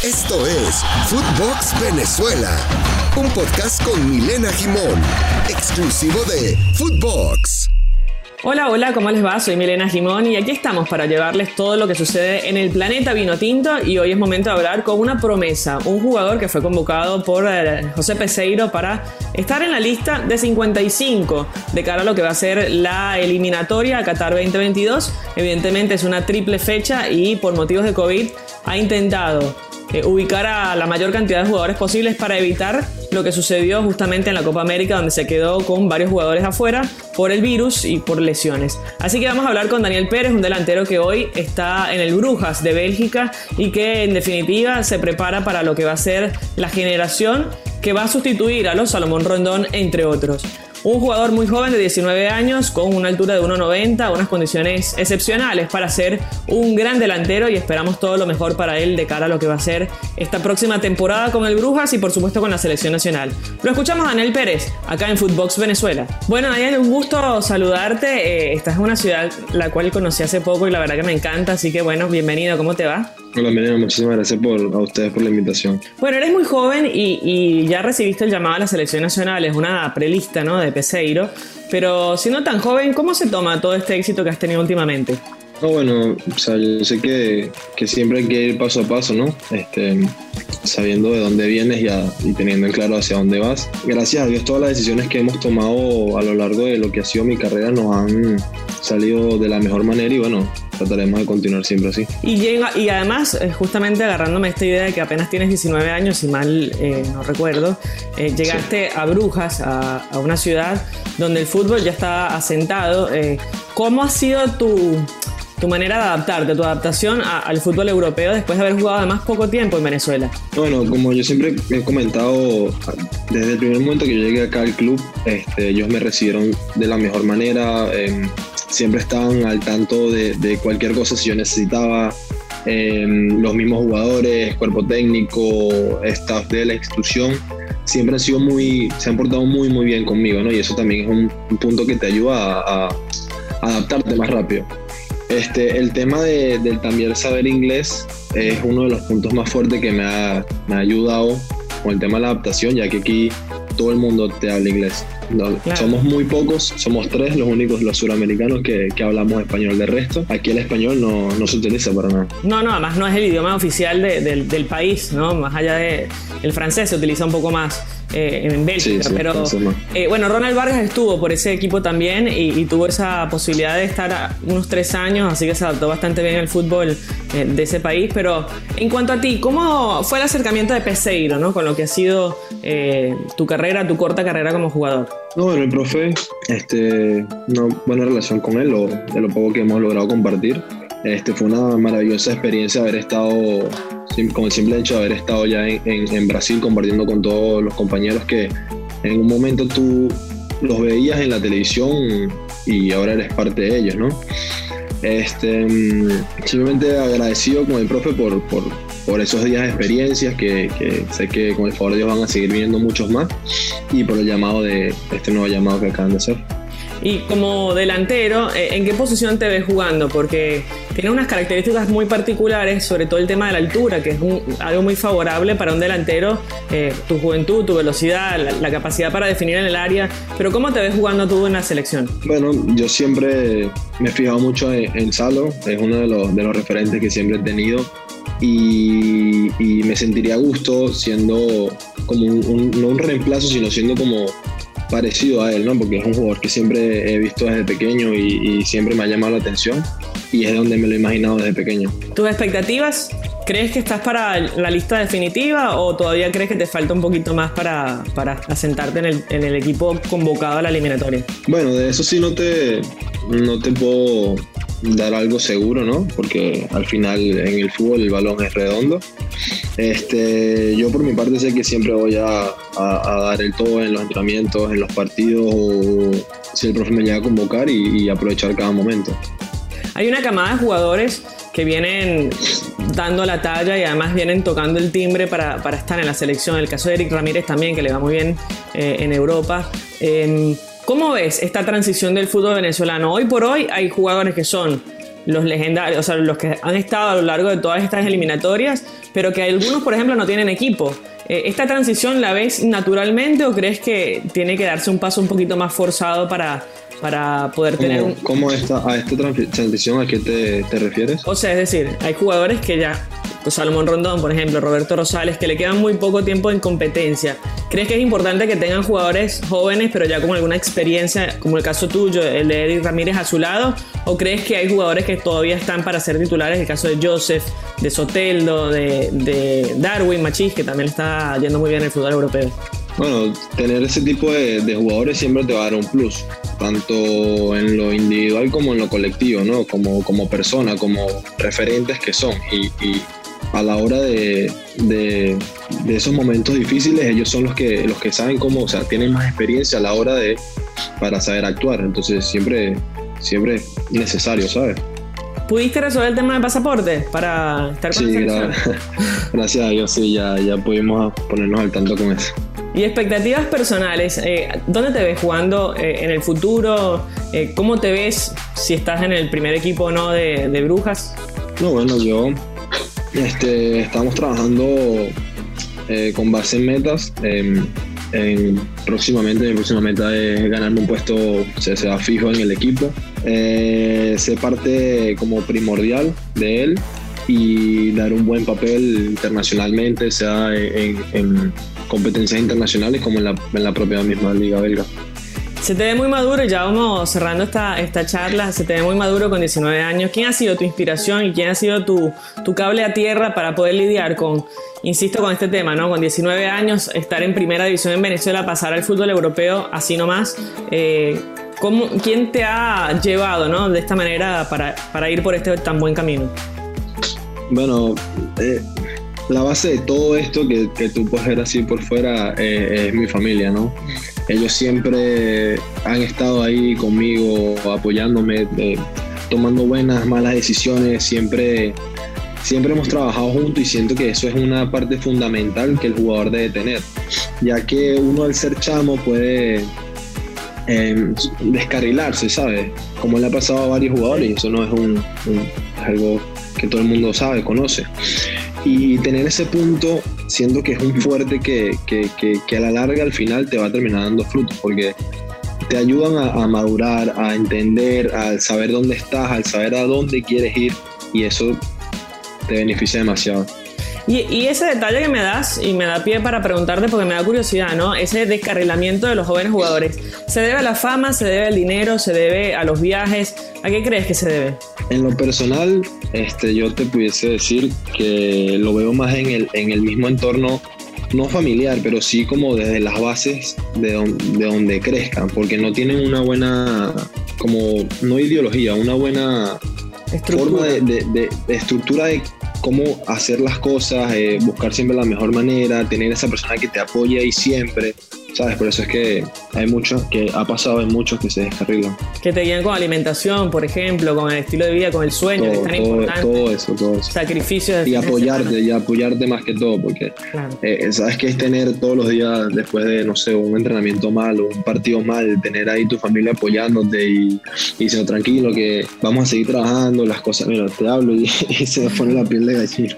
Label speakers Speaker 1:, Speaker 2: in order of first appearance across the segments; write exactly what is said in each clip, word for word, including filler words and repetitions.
Speaker 1: Esto es Footbox Venezuela, un podcast con Milena Gimón, exclusivo de Footbox.
Speaker 2: Hola, hola, ¿cómo les va? Soy Milena Gimón y aquí estamos para llevarles todo lo que sucede en el planeta vinotinto, y hoy es momento de hablar con una promesa, un jugador que fue convocado por eh, José Peseiro para estar en la lista de cincuenta y cinco de cara a lo que va a ser la eliminatoria a Qatar veinte veintidós. Evidentemente es una triple fecha y por motivos de COVID ha intentado eh, ubicar a la mayor cantidad de jugadores posibles para evitar lo que sucedió justamente en la Copa América, donde se quedó con varios jugadores afuera por el virus y por lesiones. Así que vamos a hablar con Daniel Pérez, un delantero que hoy está en el Brujas de Bélgica y que en definitiva se prepara para lo que va a ser la generación que va a sustituir a los Salomón Rondón, entre otros. Un jugador muy joven de diecinueve años, con una altura de uno noventa, unas condiciones excepcionales para ser un gran delantero, y esperamos todo lo mejor para él de cara a lo que va a ser esta próxima temporada con el Brujas y por supuesto con la selección nacional. Lo escuchamos a Daniel Pérez, acá en Footbox Venezuela. Bueno, Daniel, un gusto saludarte. Eh, estás en una ciudad la cual conocí hace poco y la verdad que me encanta, así que bueno, bienvenido, ¿cómo te va?
Speaker 3: Hola, Milena, muchísimas gracias por, a ustedes por la invitación.
Speaker 2: Bueno, eres muy joven y, y ya recibiste el llamado a la selección nacional, es una prelista, ¿no?, de Peseiro, pero siendo tan joven, ¿cómo se toma todo este éxito que has tenido últimamente?
Speaker 3: No, bueno, o sea, yo sé que, que siempre hay que ir paso a paso, ¿no? Este, sabiendo de dónde vienes ya, y teniendo en claro hacia dónde vas. Gracias a Dios, todas las decisiones que hemos tomado a lo largo de lo que ha sido mi carrera nos han salido de la mejor manera, y bueno, trataremos de continuar siempre así.
Speaker 2: Y, llega, y además, justamente agarrándome esta idea de que apenas tienes diecinueve años, si mal eh, no recuerdo, eh, llegaste sí. a Brujas, a, a una ciudad donde el fútbol ya está asentado. Eh, ¿Cómo ha sido tu... tu manera de adaptarte, tu adaptación a, al fútbol europeo después de haber jugado además poco tiempo en Venezuela?
Speaker 3: Bueno, como yo siempre he comentado, desde el primer momento que yo llegué acá al club, este, ellos me recibieron de la mejor manera, eh, siempre estaban al tanto de, de cualquier cosa si yo necesitaba, eh, los mismos jugadores, cuerpo técnico, staff de la institución, siempre han sido muy, se han portado muy muy bien conmigo, ¿no? Y eso también es un, un punto que te ayuda a, a adaptarte más rápido. Este, el tema de, del también saber inglés es uno de los puntos más fuertes que me ha, me ha ayudado con el tema de la adaptación, ya que aquí todo el mundo te habla inglés. No, claro. Somos muy pocos, somos tres los únicos, los suramericanos que, que hablamos español. De resto, aquí el español no, no se utiliza para nada.
Speaker 2: No, no, además no es el idioma oficial de, de, del país, ¿no? Más allá de el francés se utiliza un poco más eh, en Bélgica, sí, sí, pero eh, bueno, Ronald Vargas estuvo por ese equipo también y, y tuvo esa posibilidad de estar unos tres años, así que se adaptó bastante bien al fútbol eh, de ese país. Pero en cuanto a ti, ¿cómo fue el acercamiento de Peseiro, ¿no?, con lo que ha sido eh, tu carrera, tu corta carrera como jugador?
Speaker 3: No, bueno, el profe, este, una buena relación con él, lo, de lo poco que hemos logrado compartir. Este, fue una maravillosa experiencia haber estado, con el simple hecho de haber estado ya en, en, en Brasil compartiendo con todos los compañeros que en un momento tú los veías en la televisión y ahora eres parte de ellos, ¿no? Este, simplemente agradecido con el profe por, por, por esos días de experiencias que, que sé que con el favor de Dios van a seguir viniendo muchos más, y por el llamado de este nuevo llamado que acaban de hacer.
Speaker 2: Y como delantero, ¿en qué posición te ves jugando? Porque tiene unas características muy particulares, sobre todo el tema de la altura, que es un, algo muy favorable para un delantero, eh, tu juventud, tu velocidad, la, la capacidad para definir en el área. Pero ¿cómo te ves jugando tú en la selección?
Speaker 3: Bueno, yo siempre me he fijado mucho en, en Salo, es uno de los, de los referentes que siempre he tenido, y, y me sentiría a gusto siendo como un, un, no un reemplazo, sino siendo como parecido a él, ¿no? Porque es un jugador que siempre he visto desde pequeño y, y siempre me ha llamado la atención, y es donde me lo he imaginado desde pequeño.
Speaker 2: ¿Tus expectativas? ¿Crees que estás para la lista definitiva o todavía crees que te falta un poquito más para, para asentarte en el, en el equipo convocado a la eliminatoria?
Speaker 3: Bueno, de eso sí no te, no te puedo dar algo seguro, ¿no? Porque al final en el fútbol el balón es redondo. Este, yo por mi parte sé que siempre voy a, a, a dar el todo en los entrenamientos, en los partidos, o si el profe me llega a convocar, y, y aprovechar cada momento.
Speaker 2: Hay una camada de jugadores que vienen dando la talla y además vienen tocando el timbre para, para estar en la selección. El caso de Eric Ramírez también, que le va muy bien eh, en Europa. Eh, ¿Cómo ves esta transición del fútbol venezolano? Hoy por hoy hay jugadores que son los legendarios, o sea, los que han estado a lo largo de todas estas eliminatorias, pero que algunos, por ejemplo, no tienen equipo. Eh, ¿Esta transición la ves naturalmente o crees que tiene que darse un paso un poquito más forzado para, para poder
Speaker 3: ¿Cómo,
Speaker 2: tener un...
Speaker 3: ¿Cómo esta, a esta transición a qué te, te refieres?
Speaker 2: O sea, es decir, hay jugadores que ya, Salomón Rondón, por ejemplo, Roberto Rosales, que le quedan muy poco tiempo en competencia. ¿Crees que es importante que tengan jugadores jóvenes, pero ya con alguna experiencia, como el caso tuyo, el de Eric Ramírez a su lado? ¿O crees que hay jugadores que todavía están para ser titulares? El caso de Joseph, de Soteldo, de, de Darwin Machís, que también está yendo muy bien en el fútbol europeo.
Speaker 3: Bueno, tener ese tipo de, de jugadores siempre te va a dar un plus, tanto en lo individual como en lo colectivo, ¿no? Como, como persona, como referentes que son. Y, y a la hora de, de, de esos momentos difíciles, ellos son los que, los que saben cómo, o sea, tienen más experiencia a la hora de, para saber actuar. Entonces siempre, siempre es necesario, ¿sabes?
Speaker 2: ¿Pudiste resolver el tema de pasaporte para estar con
Speaker 3: Sí,
Speaker 2: la selección?
Speaker 3: gra- gracias a Dios, sí, ya, ya pudimos ponernos al tanto con eso.
Speaker 2: Y expectativas personales, eh, ¿dónde te ves jugando eh, en el futuro? Eh, ¿Cómo te ves si estás en el primer equipo o no de, de Brujas?
Speaker 3: No, bueno, yo este, estamos trabajando eh, con base en metas. En, en, próximamente, mi próxima meta es ganarme un puesto, o sea, sea fijo en el equipo. Eh, ser parte como primordial de él y dar un buen papel internacionalmente, sea en, en competencias internacionales como en la, en la propia misma liga belga.
Speaker 2: Se te ve muy maduro y ya vamos cerrando esta, esta charla. Se te ve muy maduro con diecinueve años. ¿Quién ha sido tu inspiración y quién ha sido tu, tu cable a tierra para poder lidiar con, insisto, con este tema, ¿no? Con diecinueve años, estar en primera división en Venezuela, pasar al fútbol europeo así nomás. Eh, ¿cómo, ¿Quién te ha llevado, ¿no? de esta manera para, para ir por este tan buen camino?
Speaker 3: Bueno, eh, la base de todo esto que, que tú puedes ver así por fuera eh, es mi familia, ¿no? Ellos siempre han estado ahí conmigo, apoyándome, eh, tomando buenas, malas decisiones, siempre, siempre hemos trabajado juntos y siento que eso es una parte fundamental que el jugador debe tener, ya que uno al ser chamo puede eh, descarrilarse, ¿sabes? Como le ha pasado a varios jugadores, y eso no es un, un, algo que todo el mundo sabe, conoce. Y tener ese punto, siento que es un fuerte que, que, que, que a la larga, al final, te va a terminar dando frutos, porque te ayudan a, a madurar, a entender, a saber dónde estás, al saber a dónde quieres ir, y eso te beneficia demasiado.
Speaker 2: Y, y ese detalle que me das, y me da pie para preguntarte porque me da curiosidad, ¿no? Ese descarrilamiento de los jóvenes jugadores, ¿se debe a la fama, se debe al dinero, se debe a los viajes? ¿A qué crees que se debe?
Speaker 3: En lo personal, este, yo te pudiese decir que lo veo más en el, en el mismo entorno, no familiar, pero sí como desde las bases de, don, de donde crezcan, porque no tienen una buena, como, no ideología, una buena estructura. forma de, de, de, de estructura de cómo hacer las cosas, eh, buscar siempre la mejor manera, tener esa persona que te apoye ahí siempre, ¿sabes? Por eso es que hay muchos, que ha pasado en muchos que se descarrilan.
Speaker 2: Que te guían con alimentación, por ejemplo, con el estilo de vida, con el sueño,
Speaker 3: todo,
Speaker 2: que es tan
Speaker 3: todo,
Speaker 2: importante.
Speaker 3: todo eso, todo eso.
Speaker 2: Sacrificios.
Speaker 3: Y apoyarte, y apoyarte más que todo, porque
Speaker 2: claro.
Speaker 3: eh, sabes que es tener todos los días, después de, no sé, un entrenamiento mal o un partido mal, tener ahí tu familia apoyándote y, y diciendo, tranquilo, que vamos a seguir trabajando, las cosas, mira, te hablo y, y se me pone la piel de gallina.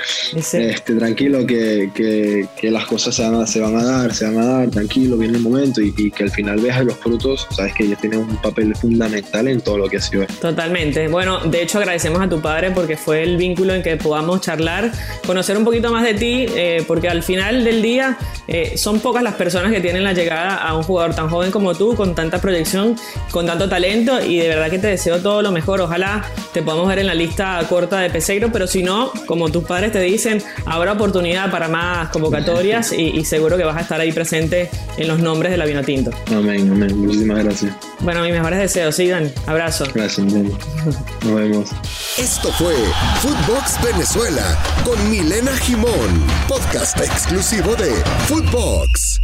Speaker 3: Este, tranquilo, que, que, que las cosas se van, a, se van a dar, se van a dar, tranquilo, viene el momento y, y que al final veas los frutos, sabes que ellos tienen un papel fundamental en todo lo que ha sido esto.
Speaker 2: Totalmente. Bueno, de hecho agradecemos a tu padre porque fue el vínculo en que podamos charlar, conocer un poquito más de ti, eh, porque al final del día eh, son pocas las personas que tienen la llegada a un jugador tan joven como tú, con tanta proyección, con tanto talento, y de verdad que te deseo todo lo mejor. Ojalá te podamos ver en la lista corta de Peseiro, pero si no, como tus padres te dicen, habrá oportunidad para más convocatorias y, y seguro que vas a estar ahí presente en los nombres de la Vinotinto.
Speaker 3: Amén, amén. Muchísimas gracias.
Speaker 2: Bueno, mis mejores deseos. Sí, Dan. Abrazo.
Speaker 3: Gracias, amén. Nos vemos.
Speaker 1: Esto fue Footbox Venezuela con Milena Gimón, podcast exclusivo de Footbox.